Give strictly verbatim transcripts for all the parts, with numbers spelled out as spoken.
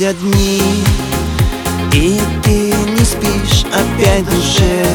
проходят дни, и ты не спишь опять в душе.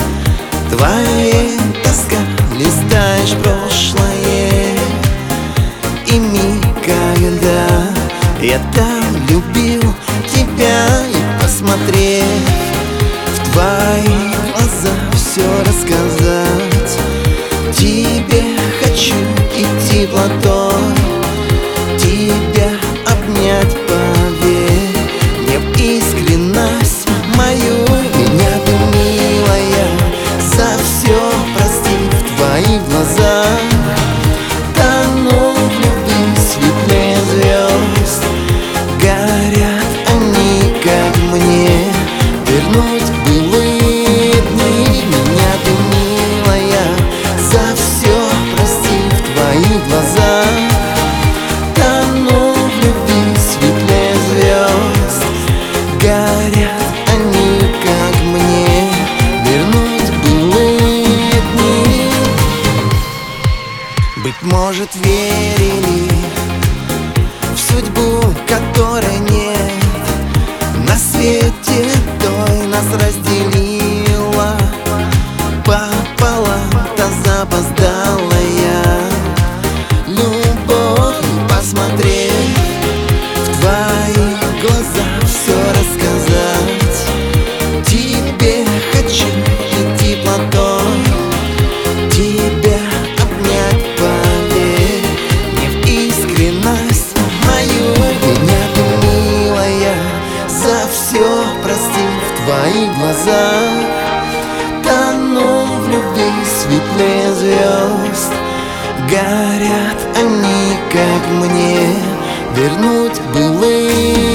Твоя тоска, листаешь прошлое, и миг, когда я там любил тебя, и посмотрев в твои глаза, все рассказать тебе хочу и теплотой тебя обнять, поверь мне в искренность мою. Меня ты, милая, за все прости, в твоих глазах тону в любви светлее звезд. Горят они, как мне вернуть былые дни. Меня ты, милая, за все прости, в твоих глазах тону в любви светлее звезд. Горят они, как мне вернуть былые дни. Быть может, верили в судьбу, которой нет на свете, той нас разделила пополам та запоздалая любовь. И посмотреть в твои глаза, все рассказать тебе хочу и теплотой тебя обнять, поверь мне в искренность мою. Меня ты, милая, за все прости, в твоих глазах тону в любви светлее звезд. Горят они, как мне вернуть былые